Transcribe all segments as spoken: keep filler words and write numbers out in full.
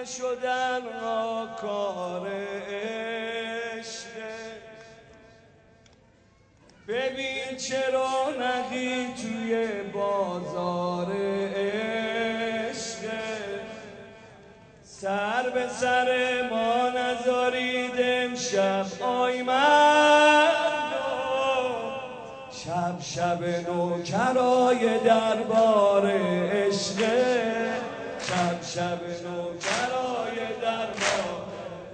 شدن ها کار عشقه. ببین چرا نگی توی بازار عشقه. سر به سر ما نذارید امشب آی مردم، شب شب نوکرای دربار عشقه. شب شب نوکرای دربار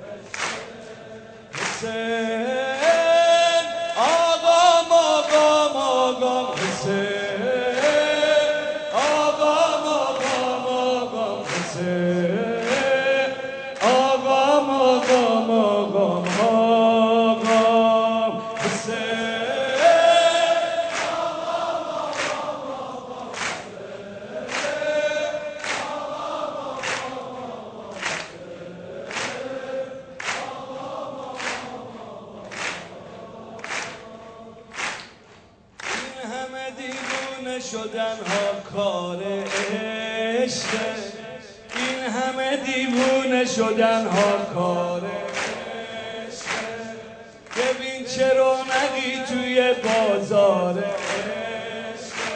حسین آقام آقام آقام حسین آقام آقام آقام حسین آقام آقام آقام آقام حسین شدن ها کار عشقه. این همه دیوونه شدن ها کار عشقه. ببین چرا نگی توی بازار عشقه.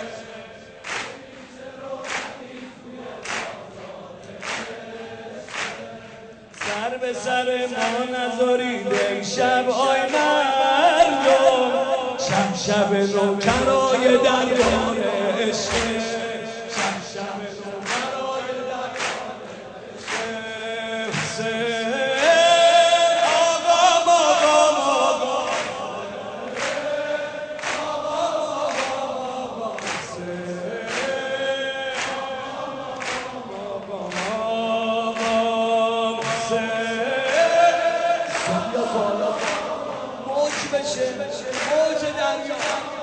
سر به سر ما نذارید امشب آی مردم، شب شب نوکرای دربار عشقه. شب شب نوکرای دربار عشقه. حسین آقام آقام آقام آقام حسین آقام آقام حسین. سنیا بالا موج بشه موج دریا.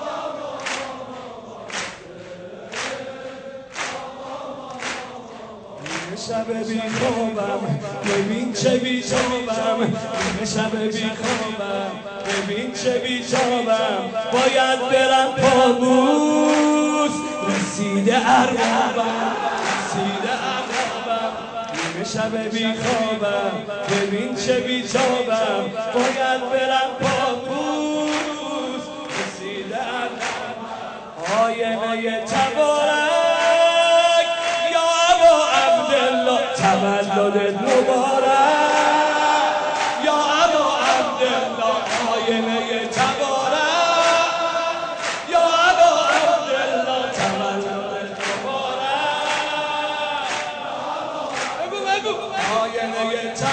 شب بی خوابم ببین چه بی تابم. شب بی خوابم ببین چه بی تابم. باید برم پابوس رسیده اربابم رسیده اربابم. شب بی خوابم ببین چه بی تابم. باید برم پابوس رسیده اربابم. آینه تبارک تولدت مبارک یا ابا عبدالله. آینه تبارک یا ابا عبدالله تولدت مبارک. بگو بگو آینه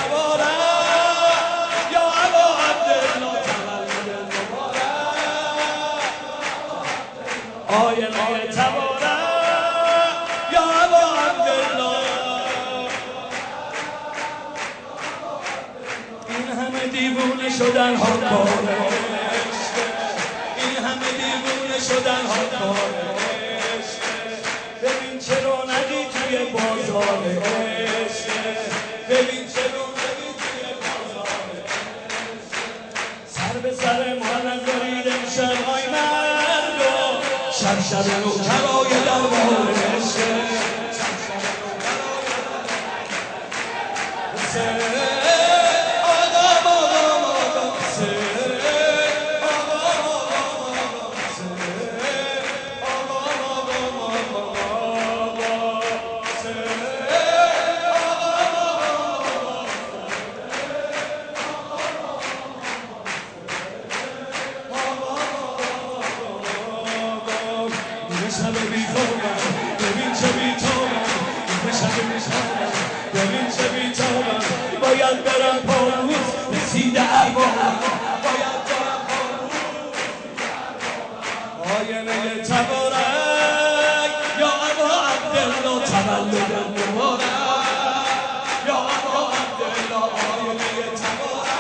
تبارک یا ابا عبدالله تولدت مبارک. آینه تبارک یا ابا عبدالله. دیوونه شدن ها کار عشقه. این همه دیوونه شدن ها کار عشقه. ببین چرا نگی توی بازار عشقه. ببین چرا نگی توی بازار عشقه. سر به سر ما نذارید امشب آی مردم، شب شب نوکرای دربار عشقه. شب شب نوکرای دربار عشقه. شب بی خوابم ببین چه بی تابم. شب بی خوابم ببین چه بی تابم. باید برم پابوس رسیده اربابم. باید برم پابوس رسیده اربابم. آینه تبارک یا ابا عبدالله تولدت مبارک یا ابا عبدالله. آینه تبارک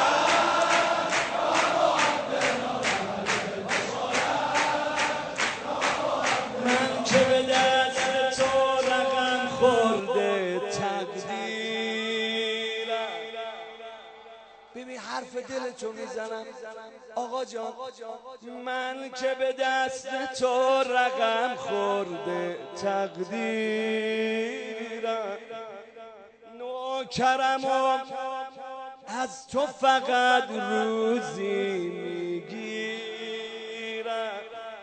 ببین حرف دلتو میزنم آقا جان. من که به دست تو رقم خورده تقدیرم. نوکرم و از تو فقط روزی میگیرم.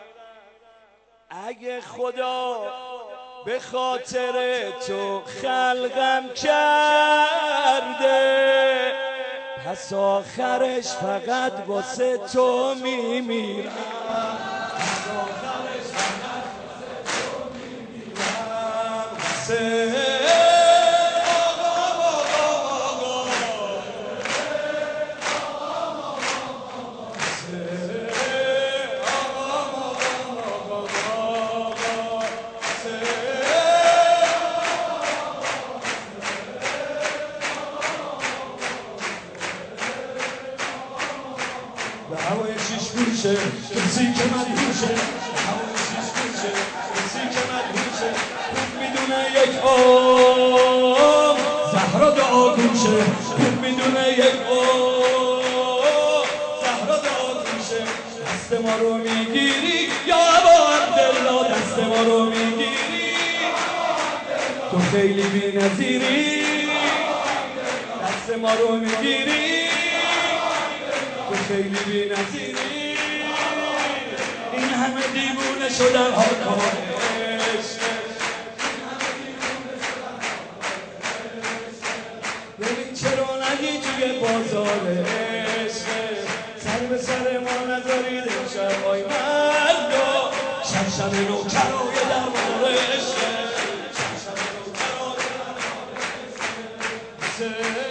اگه خدا به خاطر تو خلقم کرده، پس آخرش فقط واسه تو میمیرم. پس آخرش فقط واسه تو میمیرم. به هوای شیش گوشه کسی که مدهوشه، هوای شیش گوشه کسی که مدهوشه، خوب میدونه یک عمر زهرا دعا گوشه، خوب میدونه یک عمر زهرا دعا گوشه. دست ما رو میگیری یا ابا عبدالله، دست ما رو میگیری، تو خیلی بی نظیری. دست ما رو میگیری، تو خیلی بی نظیری. این همه دیوونه شدن ها کارش، ببین چرا نگی توی بازارش، سر به سر ما نذارید امشب آی مردا، شمشم نوکرای دربارش، شمشم نوکرای دربارش.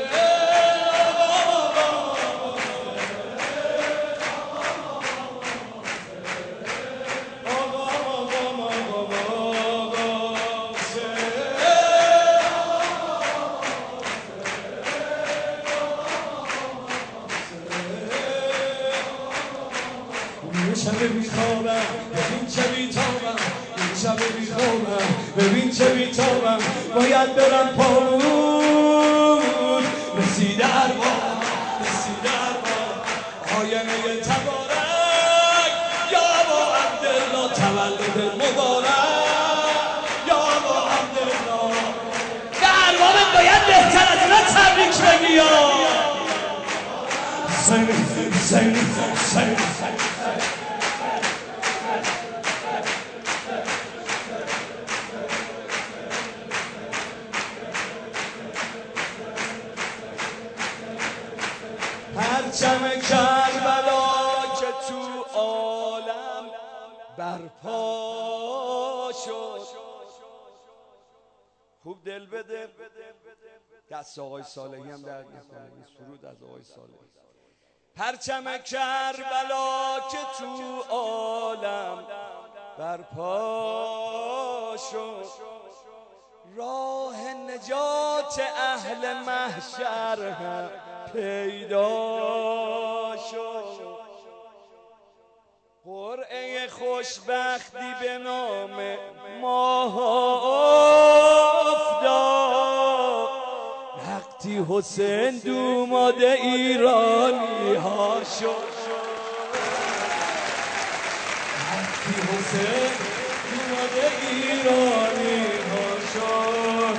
یه شب بیخوابم ببین چه بیتابم، یه شب بیخوابم ببین چه بیتابم، باید برم پارون رسیده ارباب، رسیده ارباب آینه تبارک، یا ابا عبدالله تولد مبارک، یا ابا عبدالله. به اربابت باید بهتر از اینا تبریک بگی یا سنگ سنگ سنگ سنگ. پرچم کربلا که تو عالم برپا شد، خوب دل بده. دست آقای صالحی هم درد نکنه، این سرود از آقای صالحی. پرچم کربلا که تو عالم برپا شد، راه نجات اهل محشر هم پیدا شد. قرعه خوشبختی به نام ماه افتاد، وقتی حسین دوماد ایرانی ها شد، وقتی حسین دوماد ایرانی ها شد.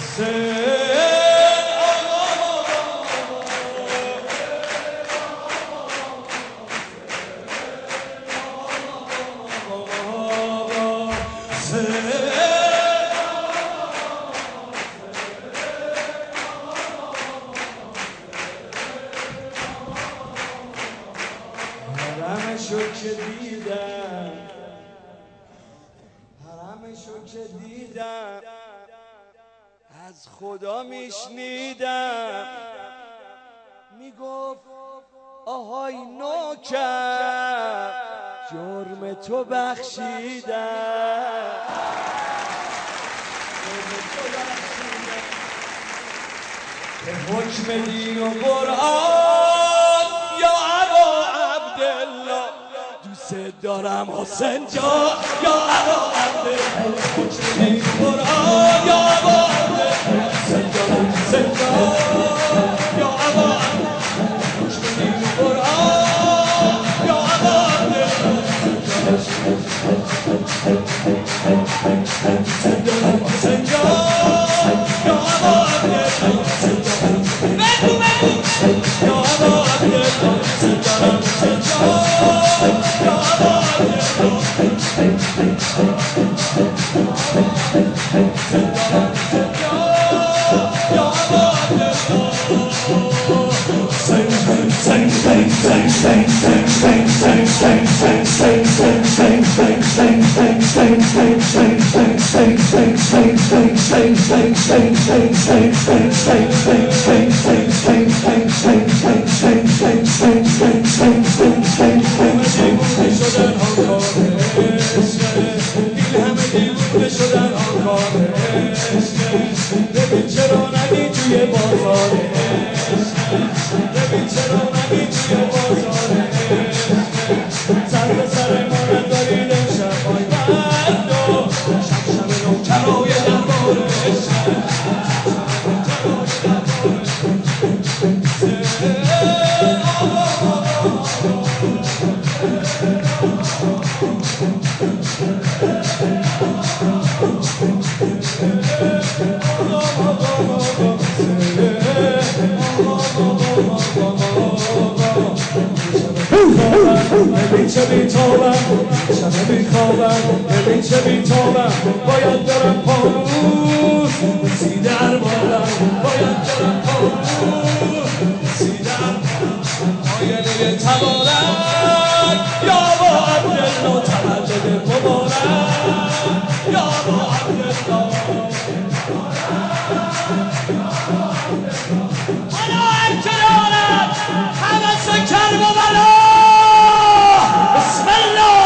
حرمشو که دیدم، حرمشو که دیدم، از خدا میشنیدم میگفت آهای نوکر جرم تو بخشیدم، به حکم دین و قرآن یا ابا عبدالله دوست دارم حسین جان، یا ابا عبدالله حکم دین و قرآن، یا ابا عبدالله حسین جان، حسین جان یا ابا عبدالله حکم دین و قرآن، یا ابا عبدالله حسین جان یا ابا عبدالله ببین چرا نگی توی بازار ببین چرا نگی توی بازار سر به سر ما ندارید امشب های بند و شب شب نوکرای دربار ببین چه بیتابم شب بیخوابم ببین چه بیتابم باید برم پانوس سیده اربارم باید برم پانوس سیده اربارم آینه تبارم یا با عبدالله تولد مبارم یا با عبدالله حالا اکرارم همه سکر و بلا بسم الله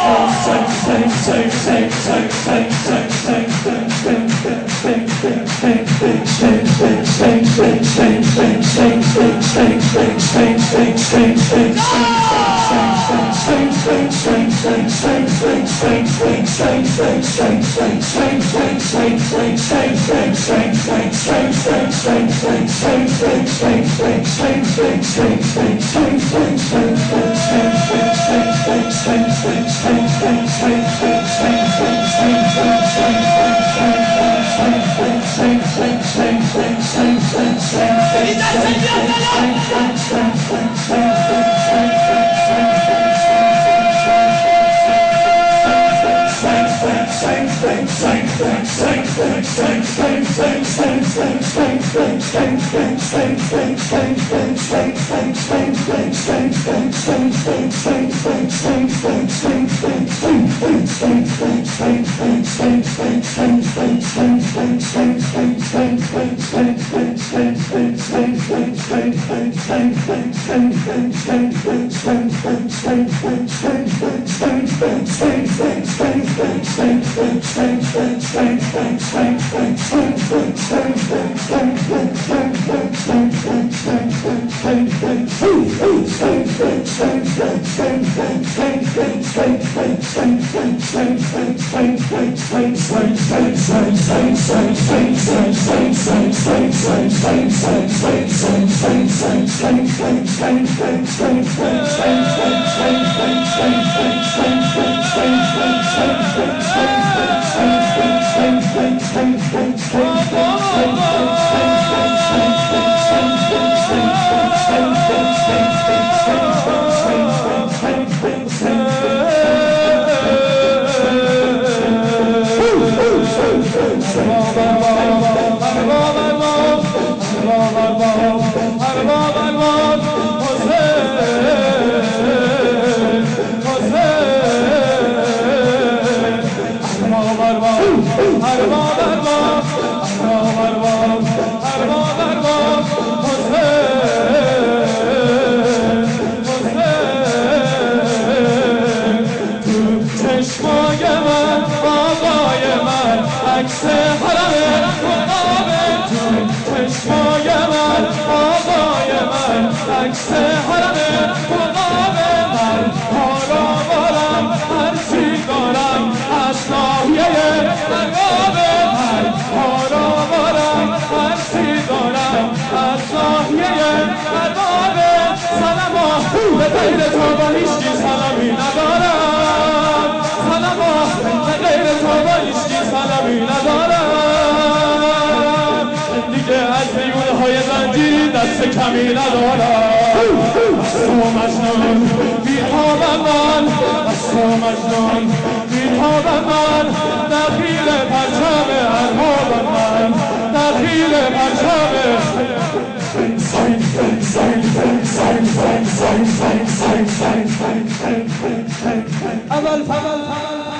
دست کمی ندارم بس و مجنون بیتابم من بس و مجنون بیتابم من در خیل پرچم اربابم من در خیل پرچم ساین ساین ساین ساین ساین ساین ساین ساین ساین اول اول